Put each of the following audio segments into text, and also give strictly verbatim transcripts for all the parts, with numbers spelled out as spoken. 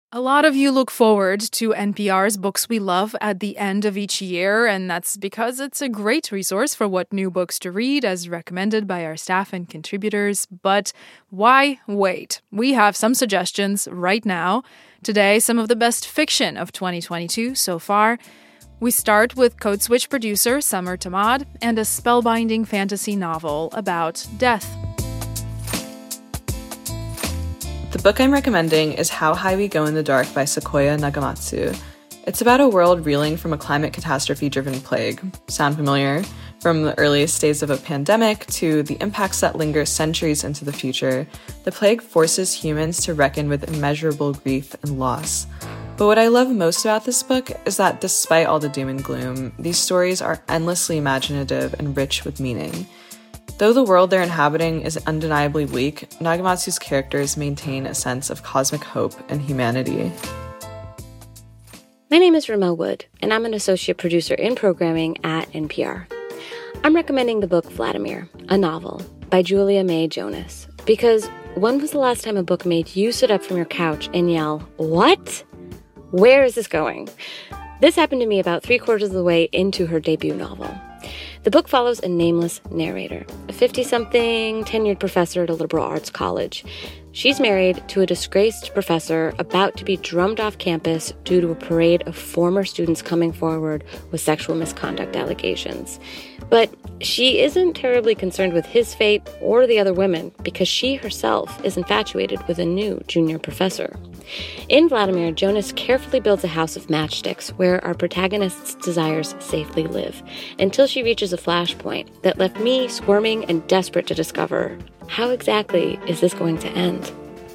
A lot of you look forward to N P R's Books We Love at the end of each year, and that's because it's a great resource for what new books to read as recommended by our staff and contributors. But why wait? We have some suggestions right now. Today, some of the best fiction of twenty twenty-two so far. We start with Code Switch producer Summer Tamad and a spellbinding fantasy novel about death. The book I'm recommending is How High We Go in the Dark by Sequoia Nagamatsu. It's about a world reeling from a climate catastrophe-driven plague. Sound familiar? From the earliest days of a pandemic to the impacts that linger centuries into the future, the plague forces humans to reckon with immeasurable grief and loss. But what I love most about this book is that despite all the doom and gloom, these stories are endlessly imaginative and rich with meaning. Though the world they're inhabiting is undeniably bleak, Nagamatsu's characters maintain a sense of cosmic hope and humanity. My name is Ramel Wood, and I'm an associate producer in programming at N P R. I'm recommending the book Vladimir, a novel, by Julia May Jonas, because when was the last time a book made you sit up from your couch and yell, "What? Where is this going?" This happened to me about three quarters of the way into her debut novel. The book follows a nameless narrator, a fifty-something, tenured professor at a liberal arts college. She's married to a disgraced professor about to be drummed off campus due to a parade of former students coming forward with sexual misconduct allegations. But she isn't terribly concerned with his fate or the other women because she herself is infatuated with a new junior professor. In Vladimir, Jonas carefully builds a house of matchsticks where our protagonist's desires safely live, until she reaches a flashpoint that left me squirming and desperate to discover how exactly is this going to end.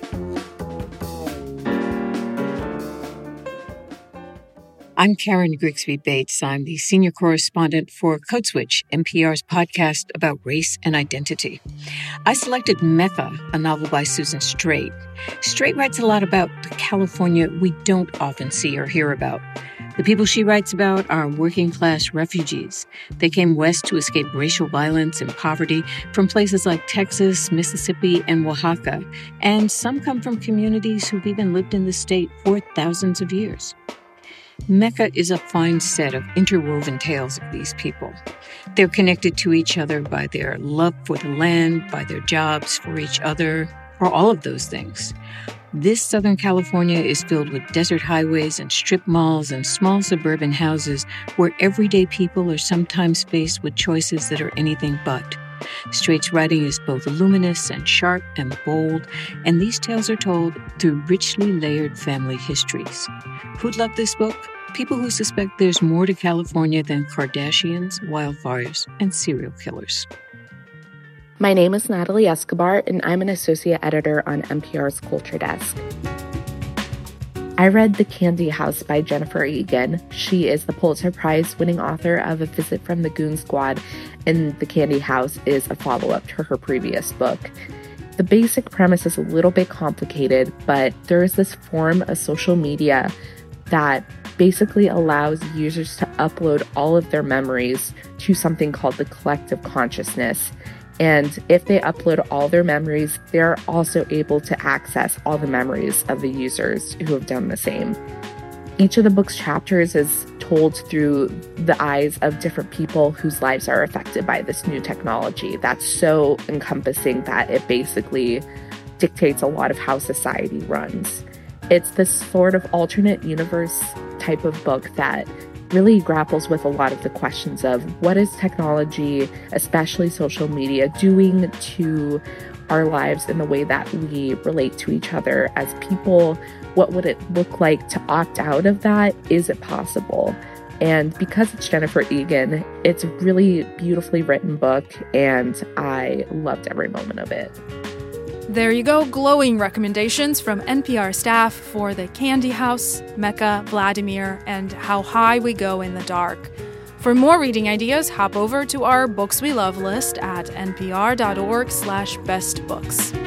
I'm Karen Grigsby Bates. I'm the senior correspondent for Code Switch, N P R's podcast about race and identity. I selected Mecca, a novel by Susan Straight. Straight writes a lot about the California we don't often see or hear about. The people she writes about are working-class refugees. They came west to escape racial violence and poverty from places like Texas, Mississippi, and Oaxaca. And some come from communities who've even lived in the state for thousands of years. Mecca is a fine set of interwoven tales of these people. They're connected to each other by their love for the land, by their jobs for each other, or all of those things. This Southern California is filled with desert highways and strip malls and small suburban houses where everyday people are sometimes faced with choices that are anything but. Straight's writing is both luminous and sharp and bold, and these tales are told through richly layered family histories. Who'd love this book? People who suspect there's more to California than Kardashians, wildfires, and serial killers. My name is Natalie Escobar, and I'm an associate editor on N P R's Culture Desk. I read The Candy House by Jennifer Egan. She is the Pulitzer Prize-winning author of A Visit from the Goon Squad, and The Candy House is a follow-up to her previous book. The basic premise is a little bit complicated, but there is this form of social media that basically allows users to upload all of their memories to something called the collective consciousness. And if they upload all their memories, they're also able to access all the memories of the users who have done the same. Each of the book's chapters is told through the eyes of different people whose lives are affected by this new technology. That's so encompassing that it basically dictates a lot of how society runs. It's this sort of alternate universe type of book that really grapples with a lot of the questions of what is technology, especially social media, doing to our lives in the way that we relate to each other as people. What would it look like to opt out of that? Is it possible? And because it's Jennifer Egan, it's a really beautifully written book, and I loved every moment of it. There you go, glowing recommendations from N P R staff for The Candy House, Mecca, Vladimir, and How High We Go in the Dark. For more reading ideas, hop over to our Books We Love list at npr.org slash bestbooks.